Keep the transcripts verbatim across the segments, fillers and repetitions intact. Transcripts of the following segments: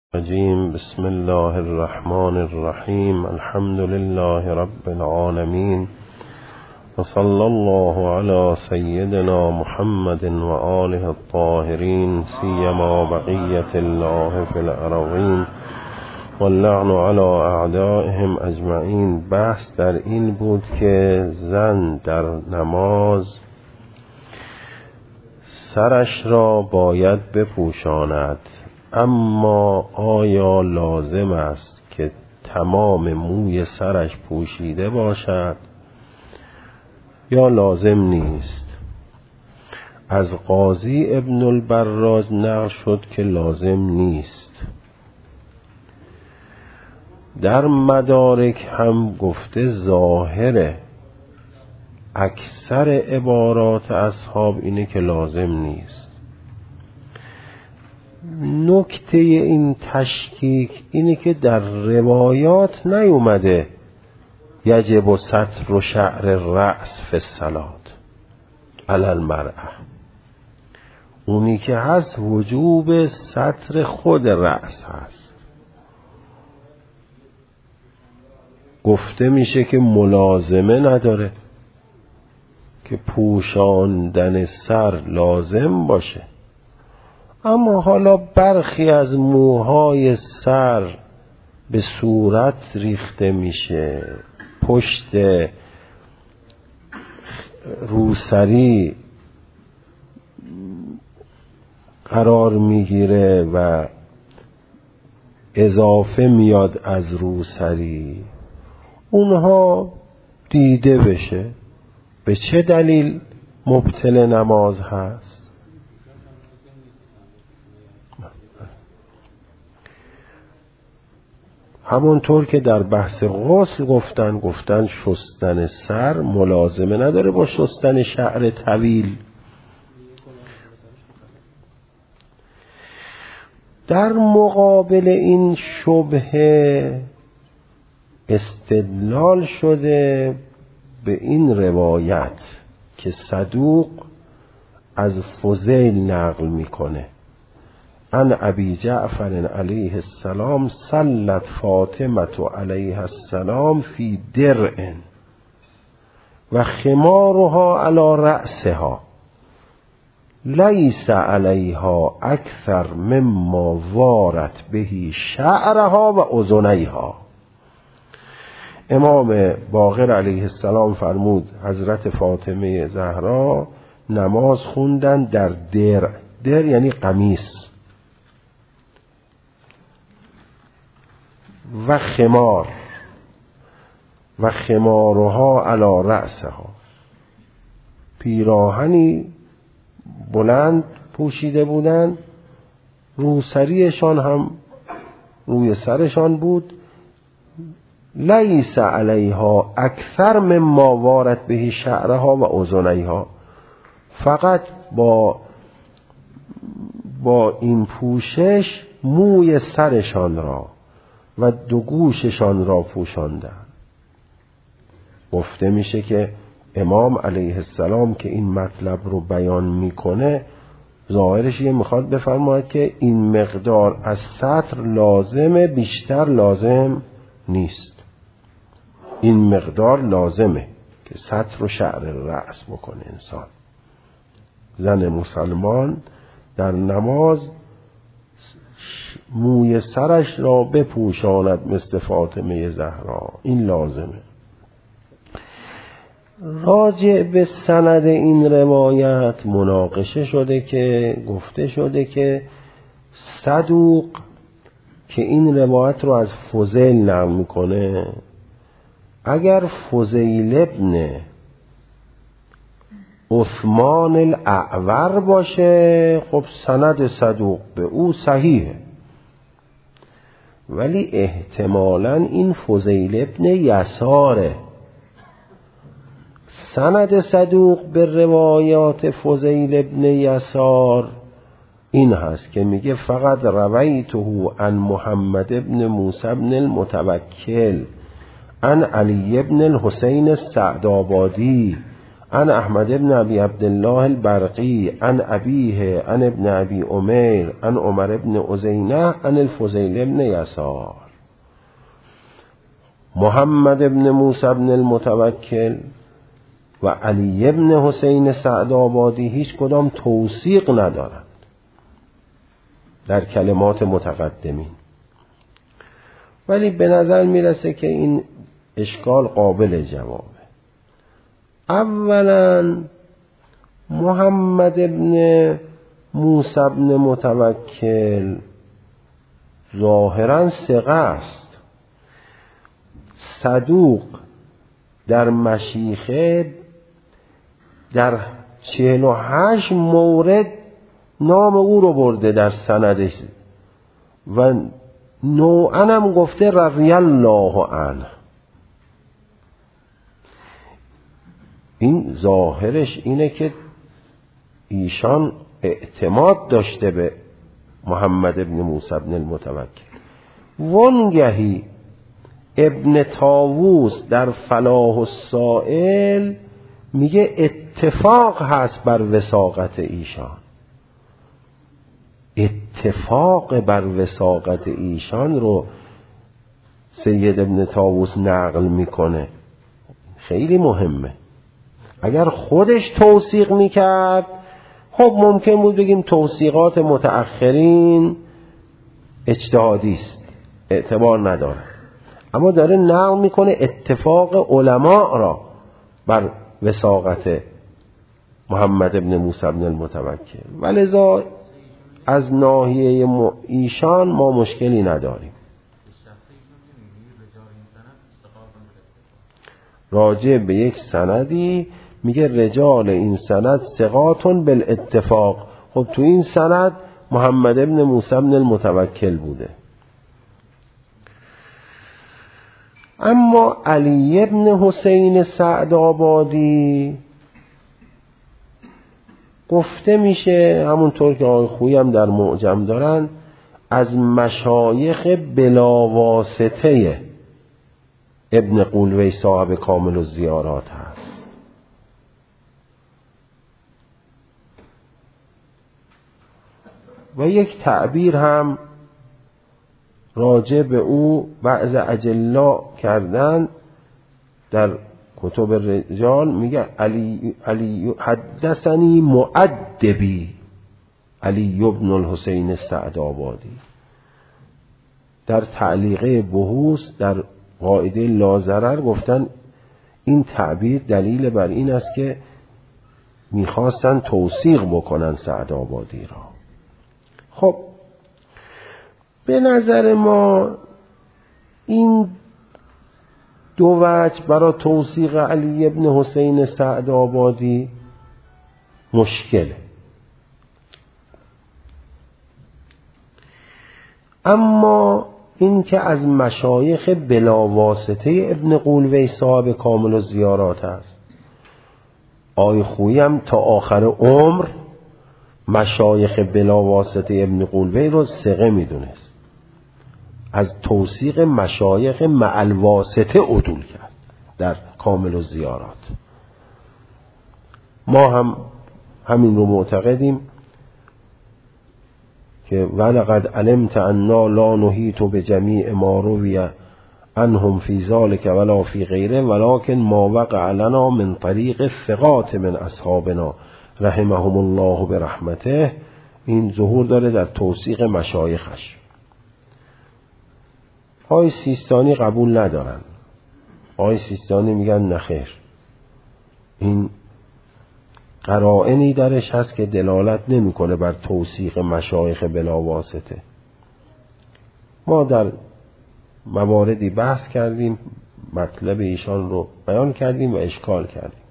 الرجیم. بسم الله الرحمن الرحیم. الحمد لله رب العالمین و صلی الله علی سیدنا محمد و آله الطاهرین سیما بقیة الله فی الارضین واللعن علی اعدائهم اجمعین. بحث در این بود که زن در نماز سرش را باید بپوشاند، اما آیا لازم است که تمام موی سرش پوشیده باشد یا لازم نیست؟ از قاضی ابن البراج نقل شد که لازم نیست. در مدارک هم گفته ظاهر اکثر عبارات اصحاب اینه که لازم نیست. نکته این تشکیک اینه که در روایات نیومده یجب ستر و شعر رأس فی الصلاة علی المرأة. اونی که هست وجوب ستر خود رأس هست. گفته میشه که ملازمه نداره که پوشاندن سر لازم باشه، اما حالا برخی از موهای سر به صورت ریخته میشه، پشت روسری قرار میگیره و اضافه میاد از روسری، اونها دیده بشه. به چه دلیل مبطل نماز هست؟ همونطور که در بحث غسل گفتن گفتن شستن سر ملازمه نداره با شستن شعر طویل. در مقابل این شبهه استدلال شده به این روایت که صدوق از فضیل نقل میکنه ان ابی جعفر علیه السلام صلت فاطمه علیه السلام فی درع و خمارها علی رأسها لیس علیها اکثر مما وارت بهی شعرها و اذنیها. امام باقر علیه السلام فرمود حضرت فاطمه زهرا نماز خوندن در درع. درع یعنی قمیص و خمار و خمارها علی رأسها، پیراهنی بلند پوشیده بودند، روسریشان هم روی سرشان بود. لیس علیها اکثر مما وارد بهی شعرها و اذنیها، فقط با با این پوشش موی سرشان را و دو گوششان را پوشاندن. گفته میشه که امام علیه السلام که این مطلب رو بیان میکنه ظاهرش یه میخواد بفرماید که این مقدار از ستر لازمه، بیشتر لازم نیست. این مقدار لازمه که ستر و شعر رأس بکنه انسان. زن مسلمان در نماز موی سرش را بپوشاند مثل فاطمه زهرا، این لازمه. راجع به سند این روایت مناقشه شده که گفته شده که صدوق که این روایت رو از فضیل نقل میکنه، اگر فضیل ابن عثمان الاعور باشه خب سند صدوق به او صحیحه، ولی احتمالاً این فضیل ابن یساره. سند صدوق به روایات فضیل ابن یسار این هست که میگه فقط رویته عن محمد ابن موسی ابن المتوکل عن علی ابن الحسین السعدآبادی عن احمد ابن ابی عبدالله البرقی عن ابیه عن ابن ابی عمیر عن عمر ابن عزینه عن الفضیل ابن یسار. محمد ابن موسی ابن المتوکل و علی ابن حسین سعدآبادی هیچ کدام توثیق ندارند در کلمات متقدمین، ولی به نظر میرسه که این اشکال قابل جوابه. اولا محمد ابن موسی ابن متوکل ظاهرا ثقه است، صدوق در مشیخه در چهل و هشت مورد نام او رو برده در سندش و نوعا هم گفته رضی الله عنه. این ظاهرش اینه که ایشان اعتماد داشته به محمد ابن موسی ابن المتوکل. وانگهی ابن طاووس در فلاح السائل میگه اتفاق هست بر وثاقت ایشان، اتفاق بر وثاقت ایشان رو سید ابن طاووس نقل میکنه. خیلی مهمه. اگر خودش توثیق میکرد خب ممکن بود بگیم توثیقات متأخرین اجتهادی است، اعتبار نداره، اما داره نقل میکنه اتفاق علما را بر وثاقت محمد ابن موسی ابن المتوکل، ولذا از ناحیه ایشان ما مشکلی نداریم. راجع به یک سندی میگه رجال این سند ثقاتون بالاتفاق. خب تو این سند محمد ابن موسی ابن المتوکل بوده. اما علی ابن حسین سعدآبادی گفته میشه، همونطور که آقای خویی هم در معجم دارن، از مشایخ بلاواسطه ابن قولوی صاحب کامل الزیارات هست. و یک تعبیر هم راجع به او بعض اجلا کردن در کتب رجال. میگه علی علی حدثنی مؤدبی علی ابن الحسین سعدآبادی. در تعلیقه بحوث در قاعده لازرر گفتن این تعبیر دلیل بر این است که میخواستن توثیق بکنن سعدآبادی را. خب به نظر ما این دو وجه برای توثیق علی ابن حسین سعدآبادی مشکله. اما این که از مشایخ بلاواسطه ابن قولوی صاحب کامل الزیارات است، آقای خویی هم تا آخر عمر مشایخ بلاواسطه ابن قولوی رو ثقه میدونست، از توثیق مشایخ مع الواسطه عدول کرد در کامل الزیارات. ما هم همین رو معتقدیم که ولقد علمت انا لا نحیط بجمیع ما روی عنهم فی ذلک ولا فی غیره ولکن ما وقع لنا من طریق الثقات من اصحابنا رحمهم الله برحمته. این ظهور داره در توثیق مشایخش. آقای سیستانی قبول ندارن. آقای سیستانی میگن نخیر، این قرائنی درش هست که دلالت نمیکنه بر توثیق مشایخ بلا واسطه. ما در مواردی بحث کردیم، مطلب ایشان رو بیان کردیم و اشکال کردیم،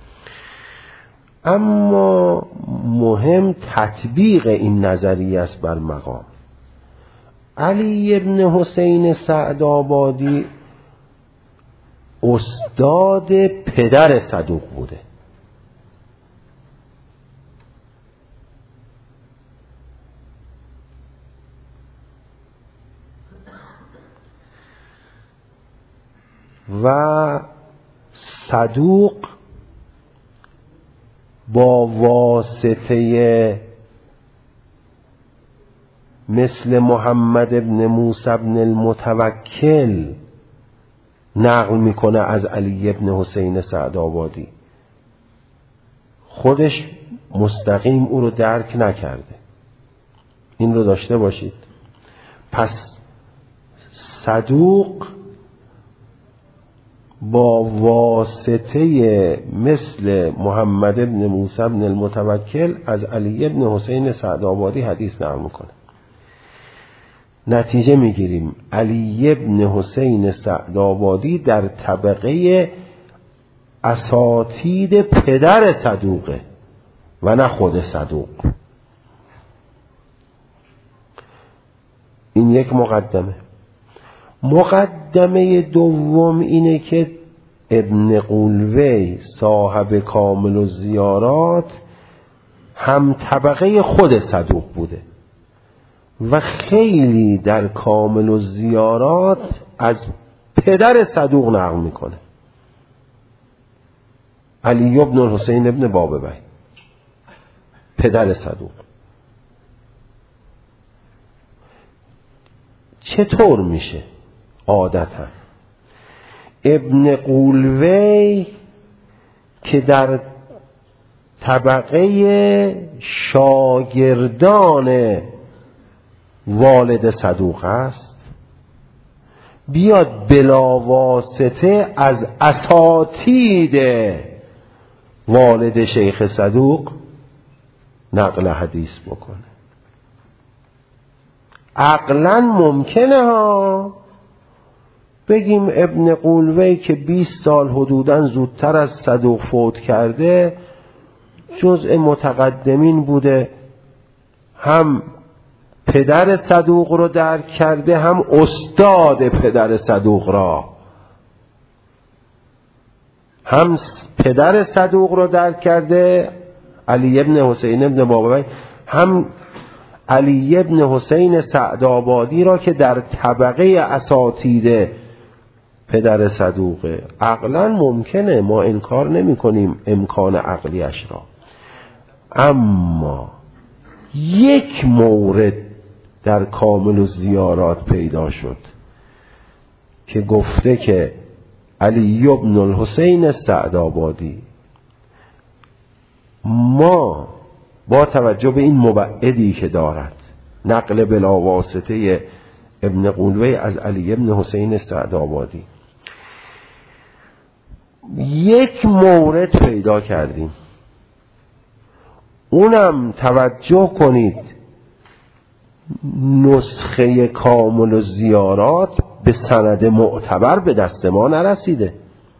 اما مهم تطبیق این نظریه است بر مقام. علی ابن حسین سعدآبادی استاد پدر صدوق بوده. و صدوق با واسطه مثل محمد ابن موسی ابن المتوکل نقل میکنه از علی ابن حسین سعدآبادی، خودش مستقیم او رو درک نکرده. این رو داشته باشید. پس صدوق با واسطه مثل محمد ابن موسی ابن المتوکل از علی ابن حسین سعدآبادی حدیث نقل میکنه. نتیجه میگیریم علی ابن حسین سعدآبادی در طبقه اساتید پدر صدوقه و نه خود صدوق. این یک مقدمه. مقدمه دوم اینه که ابن قولوی صاحب کامل الزیارات هم طبقه خود صدوق بوده و خیلی در کامل الزیارات از پدر صدوق نقل میکنه، علی ابن الحسین ابن بابوی، پدر صدوق. چطور میشه؟ عادتا ابن قولوی که در طبقه شاگردان والد صدوق است، بیاد بلا واسطه از اساتید والد شیخ صدوق نقل حدیث بکنه. عقلا ممکنه ها بگیم ابن قولوی که بیست سال حدوداً زودتر از صدوق فوت کرده، جزء متقدمین بوده، هم پدر صدوق رو درک کرده هم استاد پدر صدوق را، هم پدر صدوق رو درک کرده علی ابن حسین ابن بابوی، هم علی ابن حسین سعدآبادی را که در طبقه اساتید پدر صدوقه. عقلا ممکنه، ما انکار نمی کنیم امکان عقلیش را، اما یک مورد در کامل الزیارات پیدا شد که گفته که علی ابن الحسین سعدآبادی، ما با توجه به این مبعدی که دارد نقل بلا واسطه ابن قولوی از علی ابن حسین سعدآبادی، یک مورد پیدا کردیم، اونم توجه کنید نسخه کامل الزیارات به سند معتبر به دست ما نرسیده.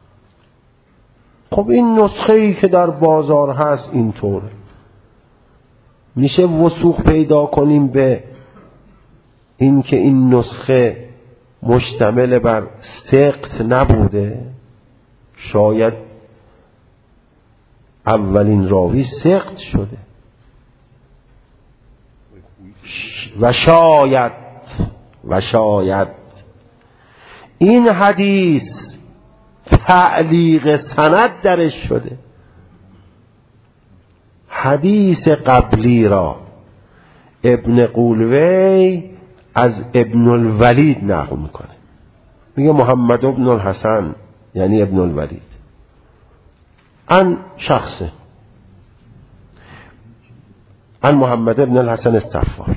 خب این نسخه ای که در بازار هست اینطور میشه وثوق پیدا کنیم به این که این نسخه مشتمل بر سقط نبوده، شاید اولین راوی سقط شده و شاید و شاید این حدیث تعلیق سند درش شده، حدیث قبلی را ابن قولوی از ابن الولید نقل میکنه، میگه محمد ابن الحسن یعنی ابن الولید عن شخصه عن محمد ابن الحسن الصفار،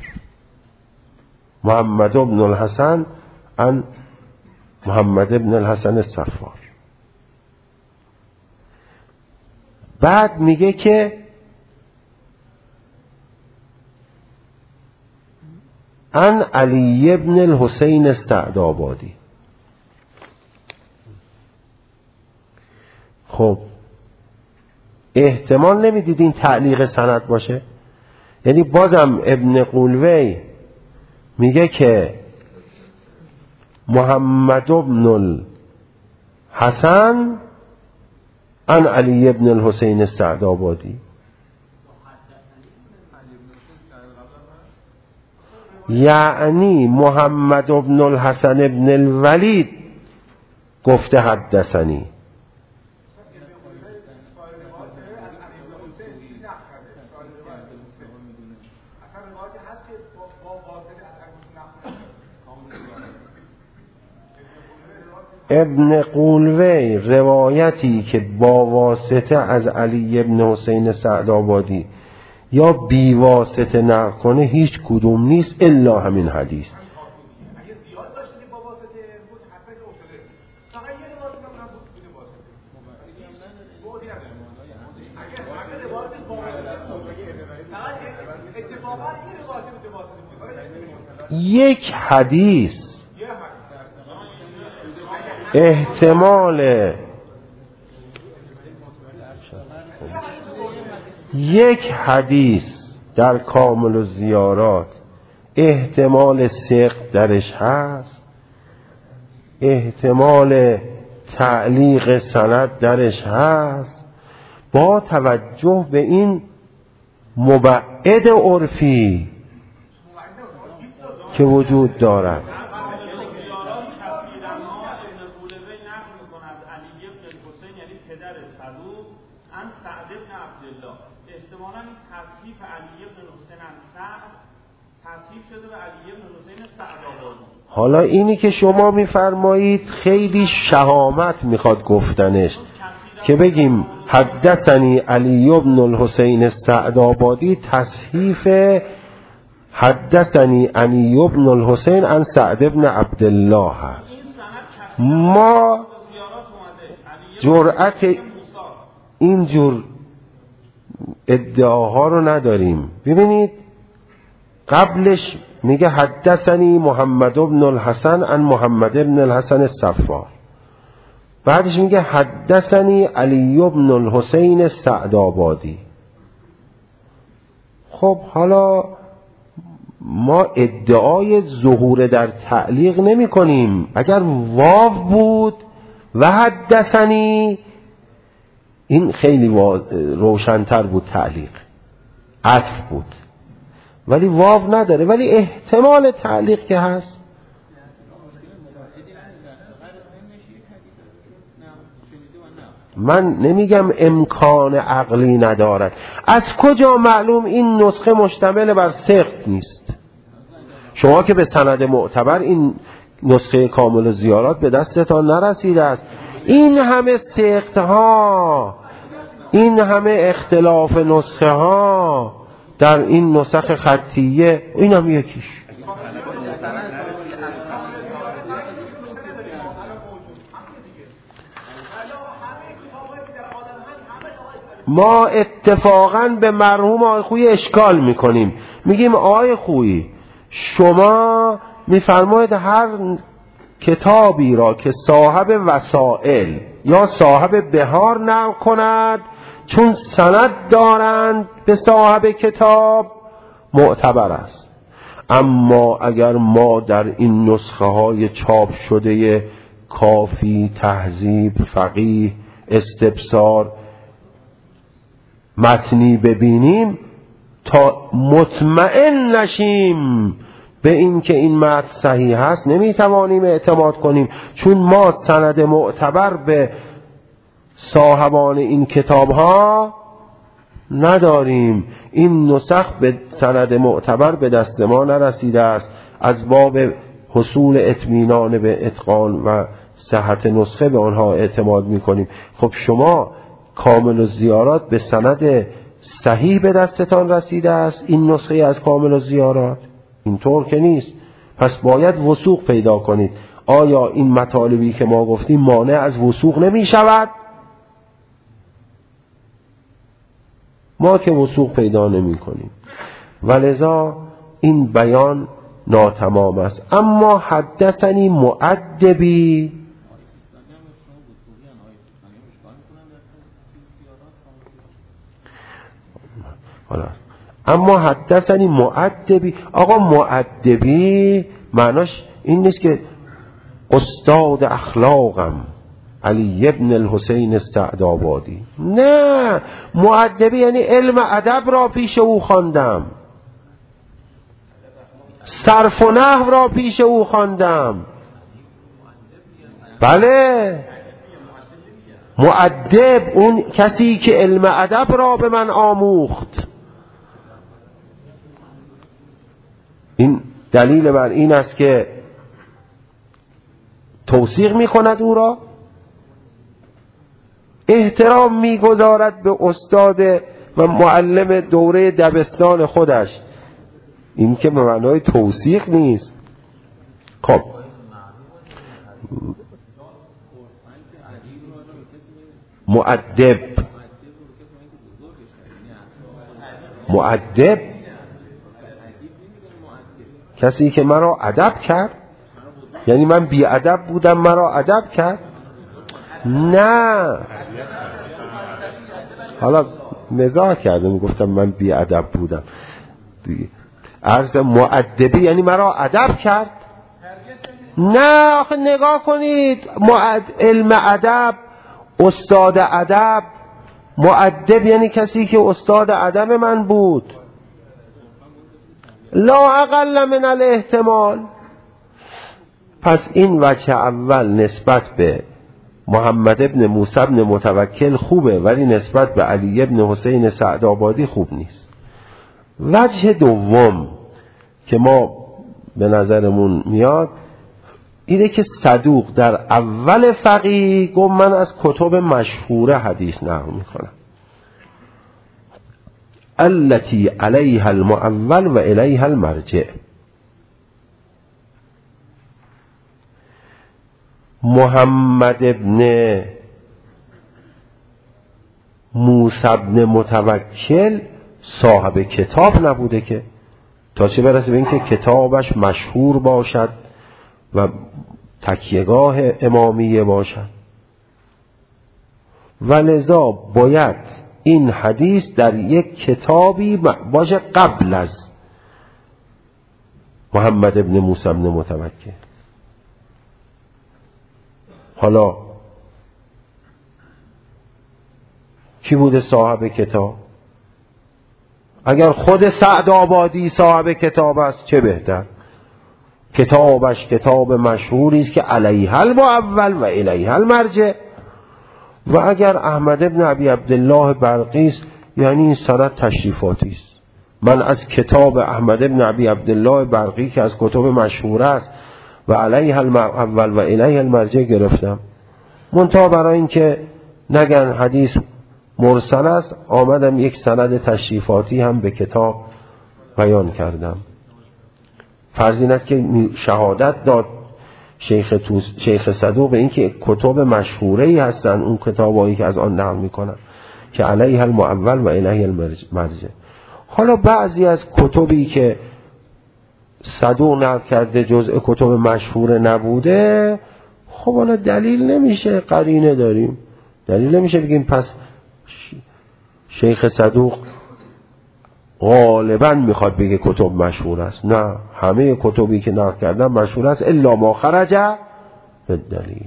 محمد ابن الحسن عن محمد ابن الحسن الصفار. بعد میگه که عن علی ابن الحسین السعدآبادی. خب احتمال نمیدید این تعلیق سند باشه؟ یعنی بازم ابن قولوی میگه که محمد ابن الحسن عن علی ابن الحسین السعدآبادی، یعنی محمد ابن الحسن ابن الولید گفته حدثنی. ابن قولوی روایتی که با واسطه از علی ابن حسین سعدآبادی یا بی واسطه نقل کنه هیچ کدوم نیست الا همین حدیث. یک حدیث احتمال یک حدیث در کامل الزیارات احتمال ثقل درش هست، احتمال تعلیق سند درش هست، با توجه به این مبعد عرفی که وجود دارد. حالا اینی که شما میفرمایید خیلی شهامت میخواد گفتنش که بگیم حدثنی علی بن الحسین السعدآبادی تصحیف حدثنی علی بن الحسین عن سعد بن عبدالله هست. ما جرأت اینجور ادعاها رو نداریم. ببینید قبلش میگه حدثنی محمد بن الحسن عن محمد بن الحسن الصفار، بعدش میگه حدثنی علی بن الحسین السعدآبادی. خب حالا ما ادعای ظهور در تعلیق نمی کنیم. اگر واو بود و حدثنی این خیلی روشن‌تر بود، تعلیق عطف بود، ولی واو نداره، ولی احتمال تعلیق که هست. من نمیگم امکان عقلی ندارد. از کجا معلوم این نسخه مشتمل بر ثقل نیست؟ شما که به سند معتبر این نسخه کامل زیارات به دستتان نرسیده است. این همه ثقل ها، این همه اختلاف نسخه ها در این نسخ خطیه، این هم یکیش. ما اتفاقا به مرحوم آقای خویی اشکال میکنیم، میگیم آقای خویی شما میفرمایید هر کتابی را که صاحب وسائل یا صاحب بهار نقل کند چون سند دارند به صاحب کتاب معتبر است. اما اگر ما در این نسخه های چاپ شده کافی، تهذیب، فقیه، استبصار، متنی ببینیم تا مطمئن نشیم به این که این متن صحیح هست نمیتوانیم اعتماد کنیم، چون ما سند معتبر به صاحبان این کتاب ها نداریم. این نسخ به سند معتبر به دست ما نرسیده است. از باب حصول اطمینان به اتقان و صحت نسخه به آنها اعتماد میکنیم. خب شما کامل الزیارات به سند صحیح به دستتان رسیده است، این نسخه از کامل الزیارات اینطور که نیست. پس باید وثوق پیدا کنید. آیا این مطالبی که ما گفتیم مانع از وثوق نمی شود؟ ما که وثوق پیدا نمی کنیم، ولذا این بیان ناتمام است. اما حدثنی مؤدبی، اما حدثنی مؤدبی، آقا مؤدبی معناش این نیست که استاد اخلاقم علی ابن الحسین السعدآبادی، نه، مؤدبی یعنی علم ادب را پیش او خواندم، صرف و نحو را پیش او خواندم. بله، مؤدب اون کسی که علم ادب را به من آموخت. این دلیل بر این است که توثیق میکند او را، احترام میگذارد به استاد و معلم دوره دبستان خودش. این که به معنای توثیق نیست. خب مؤدب، مؤدب کسی که مرا ادب کرد، یعنی من بی ادب بودم مرا ادب کرد؟ نه، حالا مزاح کردم گفتم من بی ادب بودم. عرض مؤدبی یعنی مرا ادب کرد؟ نه، آخه نگاه کنید، معد... علم ادب، استاد ادب، مؤدب یعنی کسی که استاد ادب من بود. لا اقل من الاحتمال. پس این وجه اول نسبت به محمد ابن موسی ابن متوکل خوبه، ولی نسبت به علی ابن حسین سعدآبادی خوب نیست. وجه دوم که ما به نظرمون میاد اینه که صدوق در اول فقیه گفت من از کتب مشهوره حدیث نقل میکنم، التي علیها المؤول و الیها المرجع. محمد ابن موسی ابن متوکل صاحب کتاب نبوده که، تا چه برسه به این که کتابش مشهور باشد و تکیهگاه امامیه باشد. و لذا باید این حدیث در یک کتابی باشه قبل از محمد ابن موسی ابن متوکل. حالا کی بوده صاحب کتاب؟ اگر خود سعدآبادی صاحب کتاب است چه بهتر، کتابش کتاب مشهوری است که علیها المؤول و الیها المرجع. و اگر احمد ابن ابی عبدالله برقی است یعنی این سند تشریفاتی است. من از کتاب احمد ابن ابی عبدالله برقی که از کتب مشهور است و علیها المؤول و الیها المرجع گرفتم. منتها برای این که نگن حدیث مرسل است آمدم یک سند تشریفاتی هم به کتاب بیان کردم. فرض این است که شهادت داد شیخ, توس... شیخ صدوق به این که کتب مشهوره‌ای هستن اون کتابایی که از آن نقل میکنن که علیها المؤول و الیها المرجع. حالا بعضی از کتبی که صدوق نقل کرده جزء کتب مشهور نبوده، خب حالا دلیل نمیشه، قرینه داریم، دلیل نمیشه بگیم پس شیخ صدوق غالبا میخواد بگه کتب مشهور است. نه، همه کتبی که نقل کردن مشهور است الا ما خرج به دلیل.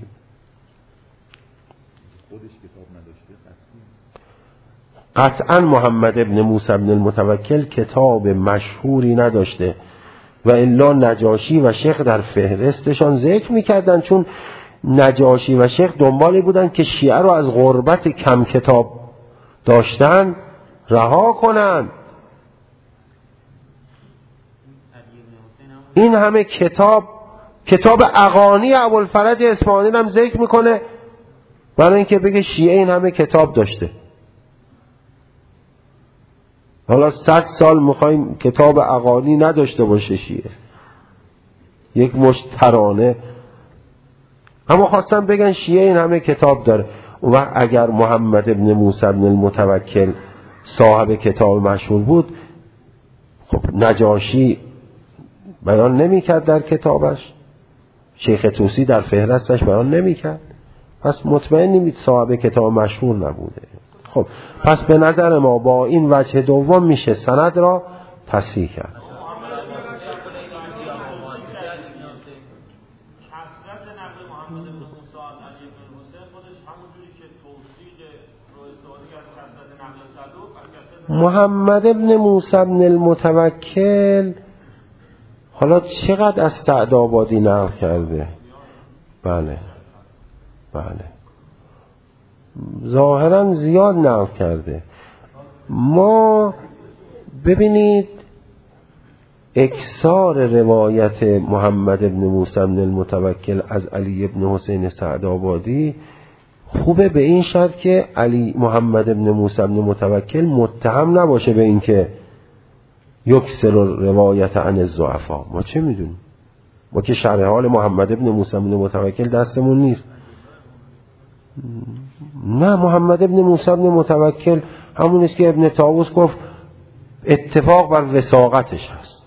قطعا محمد ابن موسی ابن المتوکل کتاب مشهوری نداشته و الا نجاشی و شیخ در فهرستشان ذکر میکردن، چون نجاشی و شیخ دنبالی بودن که شیعه رو از غربت کم کتاب داشتن رها کنن. این همه کتاب، کتاب اغانی ابوالفرج اصفهانی هم ذکر میکنه برای اینکه بگه شیعه این همه کتاب داشته. حالا صد سال میخوایم کتاب اغانی نداشته باشه شیعه، یک مشت ترانه، اما خواستم بگن شیعه این همه کتاب داره. و اگر محمد ابن موسی ابن المتوکل صاحب کتاب مشهور بود، خب نجاشی بیان نمی کرد در کتابش، شیخ طوسی در فهرستش بیان نمی کرد، پس مطمئن نمید صاحب کتاب مشهور نبوده. خب پس به نظر ما با این وجه دوم میشه سند را تصحیح کرد. محمد ابن موسی ابن المتوکل حالا چقدر از سعدآبادی نقل کرده؟ بله بله ظاهرا زیاد نقل کرده. ما ببینید اکثار روایت محمد ابن موسی ابن المتوکل از علی ابن حسین سعدآبادی خوبه به این شرط که علی محمد ابن موسی ابن المتوکل متهم نباشه به این که یکسر روایت عن الضعفا. ما چه میدونیم؟ ما که شرح حال محمد ابن موسی ابن المتوکل دستمون نیست. نه، محمد ابن موسی ابن المتوکل همون است که ابن طاووس گفت اتفاق بر وثاقتش هست.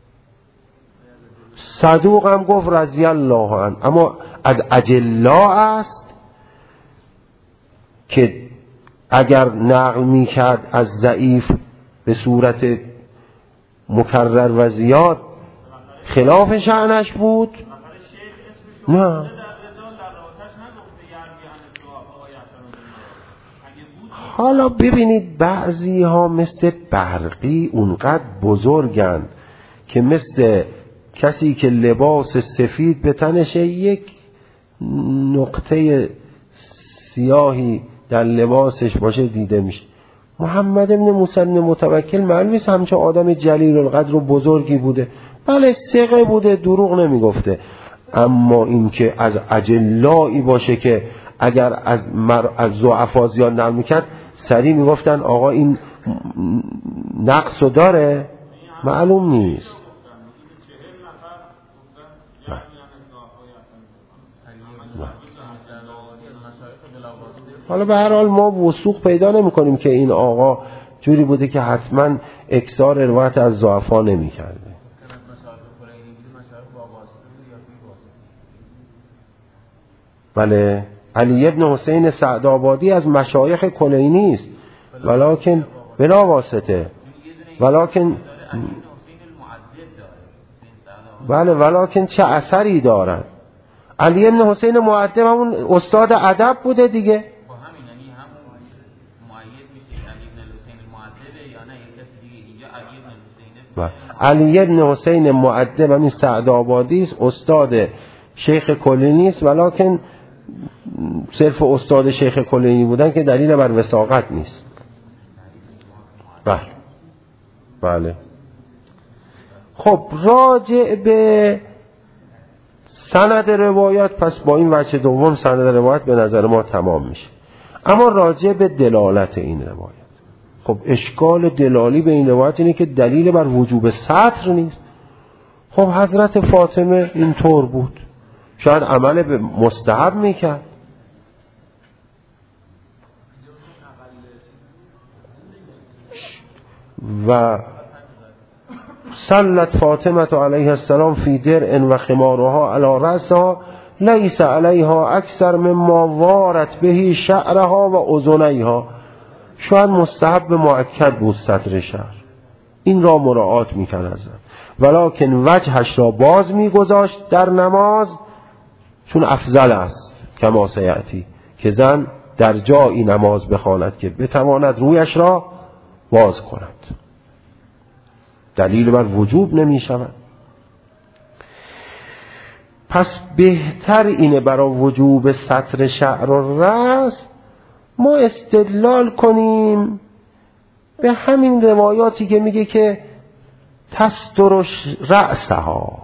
صدوق هم گفت رضی الله عنه، اما از اجلا است که اگر نقل میکرد از ضعیف به صورت مکرر و زیاد خلاف شأنش بود. نه، حالا ببینید بعضی ها مثل برقی اونقدر بزرگن که مثل کسی که لباس سفید به تنشه یک نقطه سیاهی در لباسش باشه دیده میشه. محمد ابن موسی ابن متوکل معلوم نیست همچه آدم جلیل القدر و بزرگی بوده، بله ثقه بوده، دروغ نمیگفته، اما این که از اجلایی باشه که اگر از مر... از ضعفا زیاد نقل میکرد سریع میگفتن آقا این نقصو داره، معلوم نیست. حالا به هر حال ما وثوق پیدا نمی کنیم که این آقا جوری بوده که حتما اکثار روایت از ضعفا نمی کرده. بله، علی ابن حسین سعدآبادی از مشایخ کلینی است، ولکن بلا واسطه، ولکن بله ولکن چه اثری دارد. علی ابن حسین معدب همون استاد ادب بوده دیگه. علی ابن حسین معدب همین سعدآبادی است، استاد شیخ کلینی است، ولکن صرف استاد شیخ کلینی بودن که دلیل بر وثاقت نیست. بله بله. خب راجع به سند روایت، پس با این وجه دوم سند روایت به نظر ما تمام میشه. اما راجع به دلالت این روایت، خب اشکال دلالی به این روایت اینه که دلیل بر وجوب سطر نیست. خب حضرت فاطمه اینطور بود، شاید عمل به مستحب میکرد. و صلت فاطمه علیه السلام فی درع و خمارها علی رأسها لیس علیها اکثر مما وارت بهی شعرها و اذنیها. شاید مستحب مؤکد بود ستر شعر، این را مراعات میکرد ازن، ولکن وجهش را باز میگذاشت در نماز، چون افضل است کما سیأتی که زن در جایی نماز بخواند که بتواند رویش را باز کند. دلیل بر وجوب نمی شود. پس بهتر اینه برای وجوب ستر شعر و رأس ما استدلال کنیم به همین روایاتی که میگه که تستر رأسها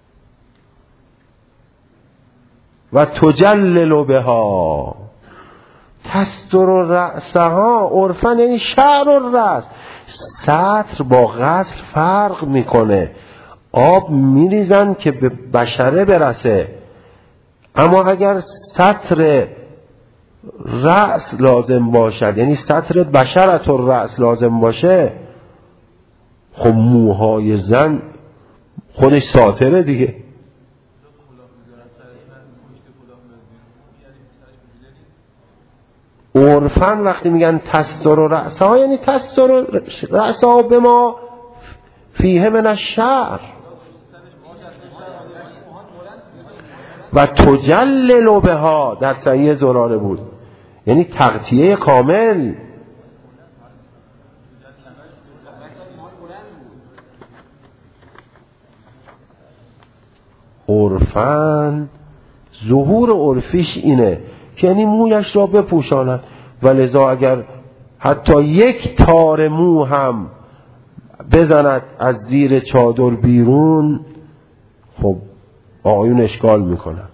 و تجلل بها. تستر رأسها عرفاً یعنی شعر و رأس. سطر با غسل فرق میکنه، آب میریزن که به بشره برسه، اما اگر سطر رأس لازم باشد، یعنی سطر بشرت و رأس لازم باشه، خب موهای زن خودش ساتره دیگه. عرفاً وقتی میگن تستر و رأسها یعنی تستر و رأسها به ما فیه من الشعر و تجلل بها، در صحیح زراره بود، یعنی تغطیه کامل. عرفاً ظهور عرفیش اینه که یعنی مویش را بپوشاند، و لذا اگر حتی یک تار مو هم بزند از زیر چادر بیرون، خب آقایون اشکال میکنن.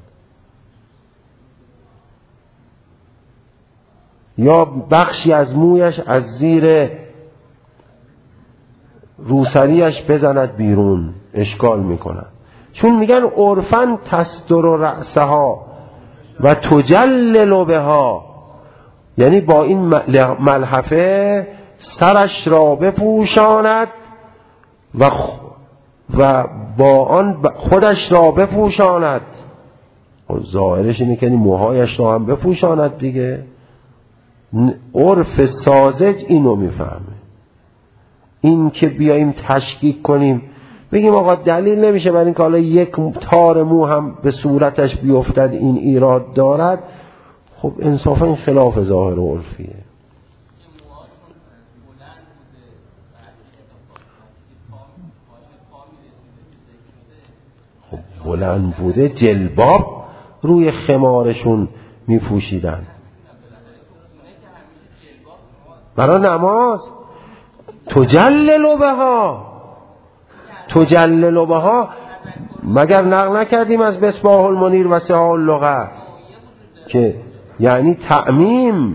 یا بخشی از مویش از زیر روسریش بزند بیرون، اشکال میکنن. چون میگن عرفاً تستر رأسها و تجلل بها، یعنی با این ملحفه سرش را بپوشاند و و با آن خودش را بپوشاند. ظاهرش اینه که موهایش را هم بپوشاند دیگه. عرف ساذج اینو میفهمه. این که بیاییم تشکیک کنیم بگیم آقا دلیل نمیشه برای این که حالا یک تار مو هم به صورتش بیفتد این ایراد دارد، خب انصافا این خلاف ظاهر و عرفیه. خب بلند بوده، جلباب روی خمارشون میپوشیدن برای نماز. تجلل بها، تجلل بها مگر نقل نکردیم از مصباح المنیر و صحاح اللغة که یعنی تعمیم.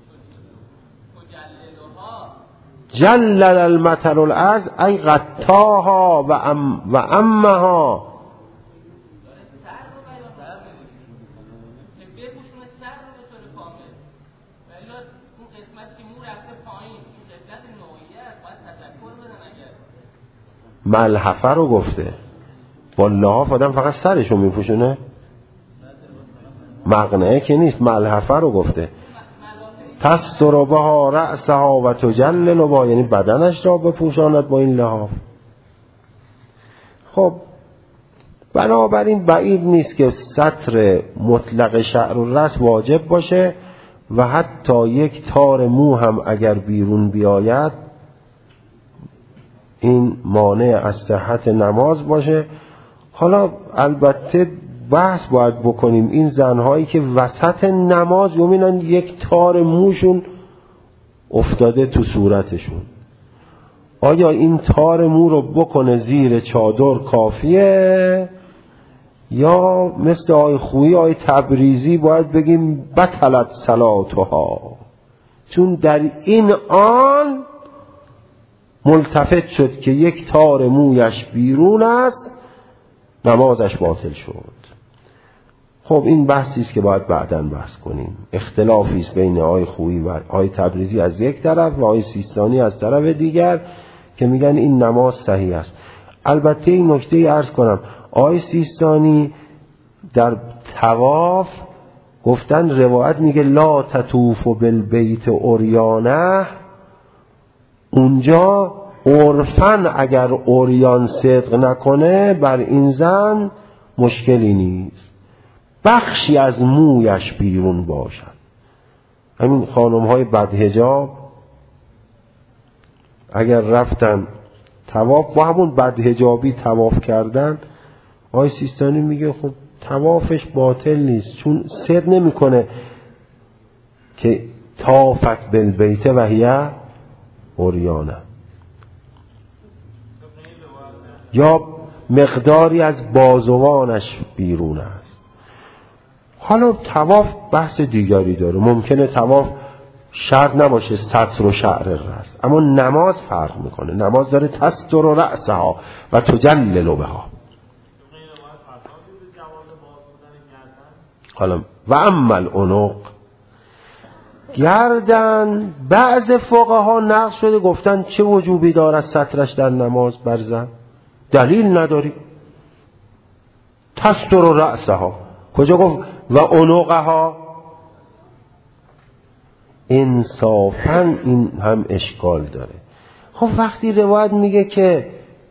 جلل المطر الارض ای غطاها و ام و امها. ملحفه رو گفته، با لحاف آدم فقط سرشو میپوشونه، مقنعه که نیست. ملحفه رو گفته تستر بها رأسها و تجلل بها، یعنی بدنش را بپوشاند با این لحاف. خب بنابراین بعید نیست که ستر مطلق شعر الرأس واجب باشه و حتی یک تار مو هم اگر بیرون بیاید این مانع از صحت نماز باشه. حالا البته بحث باید بکنیم این زنهایی که وسط نماز یومینن یک تار موشون افتاده تو صورتشون، آیا این تار مو رو بکنه زیر چادر کافیه یا مثل آی خویی آی تبریزی باید بگیم بطلت صلاتها، چون در این آن ملتفت شد که یک تار مویش بیرون است نمازش باطل شد. خب این بحثی است که باید بعداً بحث کنیم. اختلافی است بین آقای خویی و آقای تبریزی از یک طرف و آقای سیستانی از طرف دیگر که میگن این نماز صحیح است. البته این نکته عرض کنم، آقای سیستانی در طواف گفتن روایت میگه لا تطوف بالبیت عریانه، اونجا عرفاً اگر عریان صدق نکنه بر این زن مشکلی نیست، بخشی از مویش بیرون باشد. همین خانم های بدحجاب اگر رفتن طواف با همون بدحجابی طواف کردن، آقای سیستانی میگه خب طوافش باطل نیست چون صدق نمیکنه که طافت بالبیت و هی عریانه، یا مقداری از بازوانش بیرون است. حالا طواف بحث دیگری داره، ممکنه طواف شرط نباشه ستر و شعر الرأس، اما نماز فرق میکنه. نماز داره تستر و رأسها و تجلل بها. حالا و اما العنق، گردن بعض فقها نقل شده گفتن چه وجوبی داره سترش در نماز بر زن؟ دلیل نداری. تستر و رأسها کجا گفت و عنقها؟ انصافاً این هم اشکال داره. خب وقتی روایت میگه که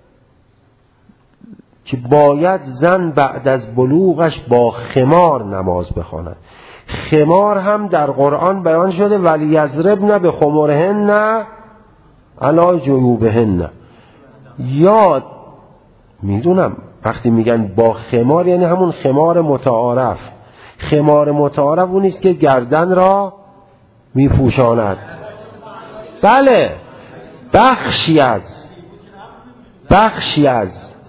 که باید زن بعد از بلوغش با خمار نماز بخواند، خمار هم در قرآن بیان شده ولی یضربن بخمرهن علی جیوبهن. یاد میدونم وقتی میگن با خمار یعنی همون خمار متعارف. خمار متعارف اون نیست که گردن را میپوشاند، بله بخشی از بخشی از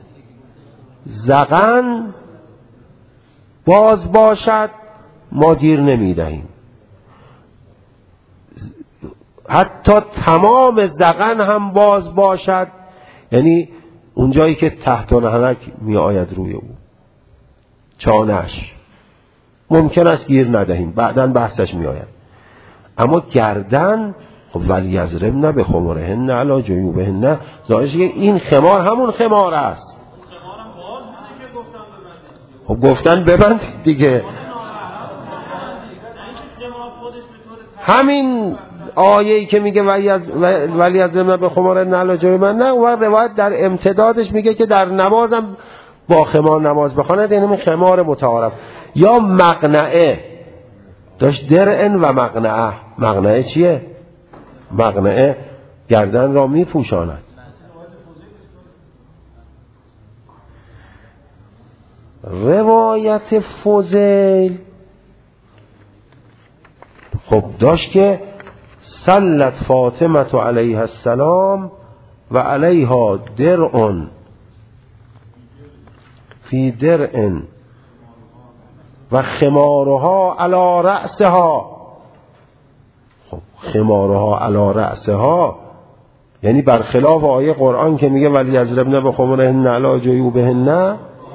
ذقن باز باشد ما گیر نمی دهیم، حتی تمام ذقن هم باز باشد، یعنی اونجایی که تحت نهنک می آید روی او چانش ممکن است گیر ندهیم، بعداً بحثش می آید. اما گردن ولی یضربن بخمرهن علی جیوبهن، ظاهرش این خمار همون خمار است. خب گفتن ببندید دیگه. همین آیه‌ای که میگه ولی یضربن بخمرهن علی جیوبهن، و روایت در امتدادش میگه که در نمازم با خمار نماز بخواند، یعنی خمار متعارف. یا مقنعه داشت، درعن و مقنعه. مقنعه چیه؟ مقنعه گردن را می پوشاند. روایت فضیل خب داشت که صلت فاطمه علیها السلام و علیها درعن فی درع و خمارها علی رأسها. خب خمارها علی رأسها یعنی برخلاف آیه قرآن که میگه ولی یضربن بخمرهن علی جیوبهن،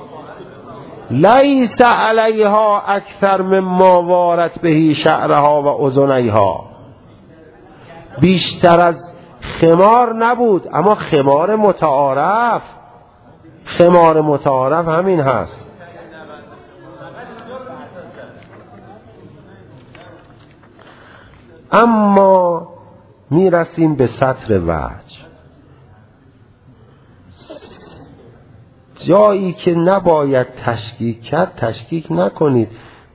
لیس علیها اکثر مما وارت بهی شعرها و اذنیها. بیشتر از خمار نبود، اما خمار متعارف، خمار متعارف همین هست. اما میرسیم به سطر وجه، جایی که نباید تشکیک کرد تشکیک نکنید.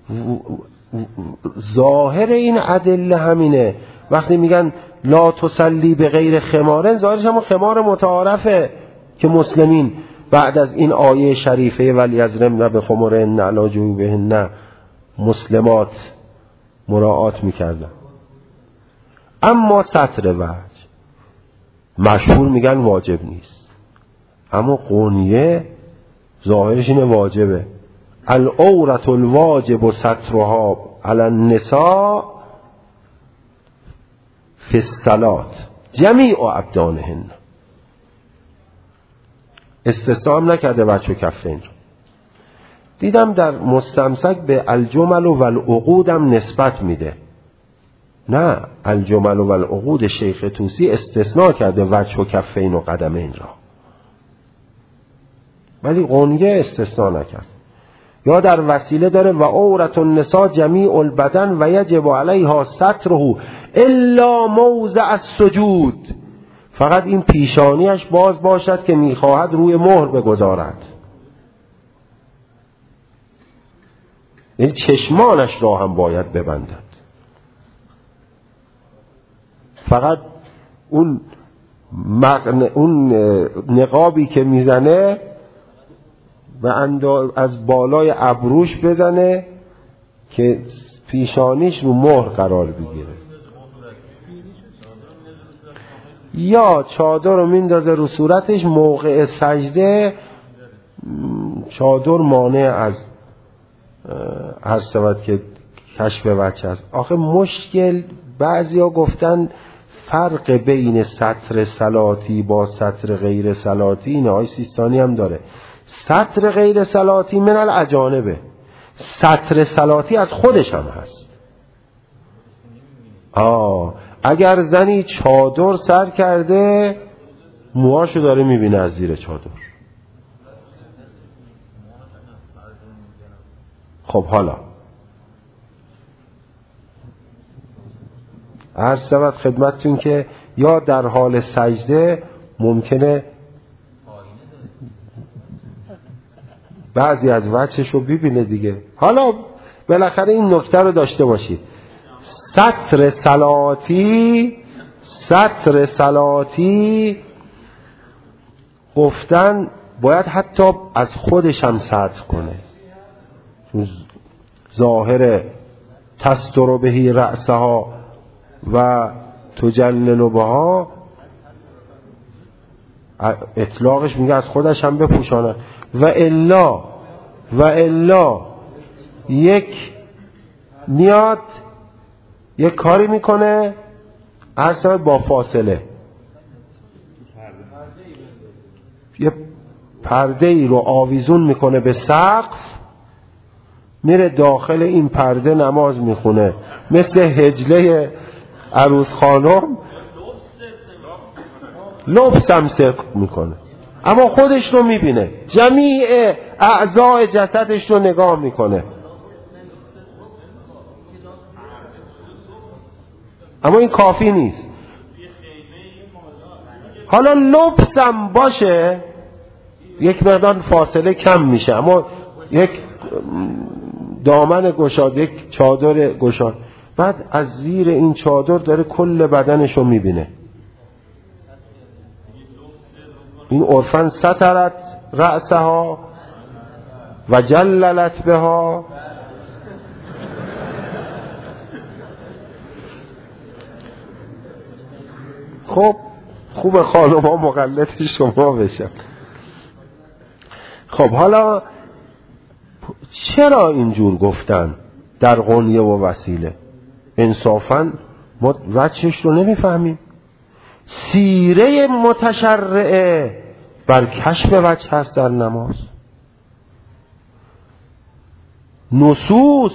ظاهر این ادله همینه. وقتی میگن لا تصلی به غیر خمارن، ظاهرش هم خمار متعارفه که مسلمین بعد از این آیه شریفه ولی یضربن بخمرهن علی جیوبهن مسلمات مراعات میکردن. اما سطر وجه مشهور میگن واجب نیست، اما قونیه ظاهرش اینه واجبه. العورة الواجب سترها علی النساء فی الصلاة جمیع ابدانهن. استثناء هم نکرده وجه و کفین. دیدم در مستمسک به الجمل و العقود هم نسبت میده. نه، الجمل و العقود شیخ طوسی استثناء کرده وجه و کفین و قدمین را، ولی قنیه استثناء نکرد. یا در وسیله داره و عورت النساء جمیع البدن و یجب علیها ستره الا موضع السجود، فقط این پیشانیش باز باشد که میخواهد روی مهر بگذارد، یعنی چشمانش را هم باید ببندد. فقط اون مقن... اون نقابی که میزنه و انداز از بالای ابروش بزنه که پیشانیش رو مهر قرار بگیره، یا چادر رو میندازه رو صورتش موقع سجده، چادر مانع از هر شود که کشف وجه است. آخه مشکل بعضیا گفتن فرق بین سطر صلاتی با سطر غیر صلاتی اینه. آی سیستانی هم داره سطر غیر صلاتی من الاجانبه، سطر صلاتی از خودش هم هست. آه اگر زنی چادر سر کرده موهاشو داره میبینه از زیر چادر، خب حالا عرض شود خدمتتون که یا در حال سجده ممکنه بعضی از وجهشو ببینه دیگه. حالا بالاخره این نکته رو داشته باشید، سطر صلاتی سطر صلاتی گفتن باید حتی از خودش هم سطر کنه. ظاهر تستر بهی رأسها و تجلل بها اطلاقش میگه از خودش هم بپوشاند. و الا و الا یک میاد یک کاری میکنه اصلا با فاصله، یه پرده ای رو آویزون میکنه به سقف، میره داخل این پرده نماز میخونه، مثل هجله عروس خانم لبس هم صدق میکنه، اما خودش رو میبینه، جمیع اعضای جسدش رو نگاه میکنه، اما این کافی نیست. حالا لبس هم باشه یک مقدار فاصله کم میشه، اما یک دامن گشاد، یک چادر گشاد، بعد از زیر این چادر داره کل بدنش رو میبینه. این عرفاً سترت رأسها و جللت بها. خب خوب خانم ها مقلد شما بشن. خب حالا چرا اینجور گفتن در غنیه و وسیله؟ انصافاً ما وجهش رو نمیفهمیم. سیره متشرعه بر کشف وجه هست در نماز. نصوص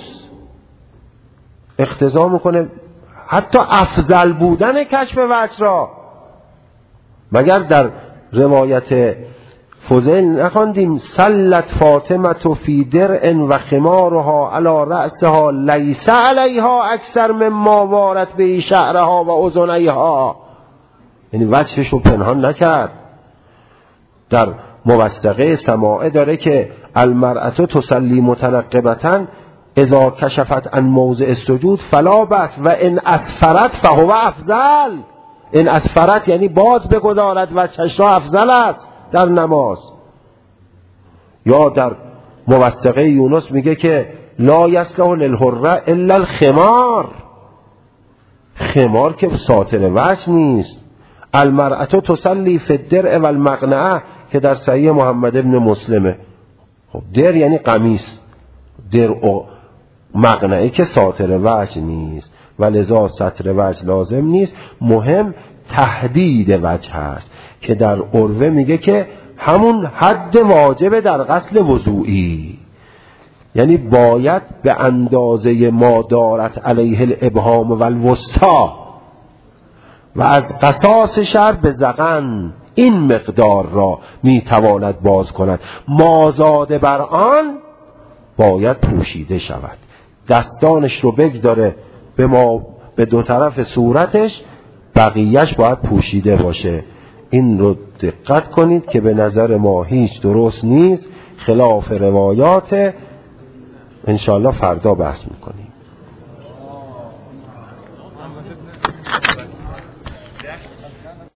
اقتضا میکنه حتی افضل بودن کشف وجه را. مگر در روایت فضیل نخواندیم سلت فاطمه فی درع و خمارها علی رأسها لیس علیها اکثر مما وارت به شعرها و اذنیها، یعنی وجهش رو پنهان نکرد. در موثقه سماعه داره که المرأة تسلی متنقبتاً اذا کشفت عن موضع السجود فلا بس و ان اسفرت فهو افضل. این اسفرت یعنی باز بگذارد وجهش را افضل است در نماز. یا در موثقه یونس میگه که لا یصلح للحره الا الخمار، خمار که ساتر وجه نیست. المرأة تسلی فی الدرع و المقنعه که در صحیح محمد ابن مسلمه. خب در یعنی قمیص، درع و مقنعه که ساتر وجه نیست و لذا ستر وجه لازم نیست. مهم تحدید وجه هست که در عروه میگه که همون حد واجب در غسل وضوئی، یعنی باید به اندازه ما دارت علیه الابهام و الوسطی و از قصاص شر به ذقن این مقدار را میتواند باز کند، مازاد بر آن باید پوشیده شود. دستانش رو بگذاره به ما به دو طرف صورتش، بقیهش باید پوشیده باشه. این رو دقت کنید که به نظر ما هیچ درست نیست، خلاف روایات. انشاءالله فردا بحث میکنیم.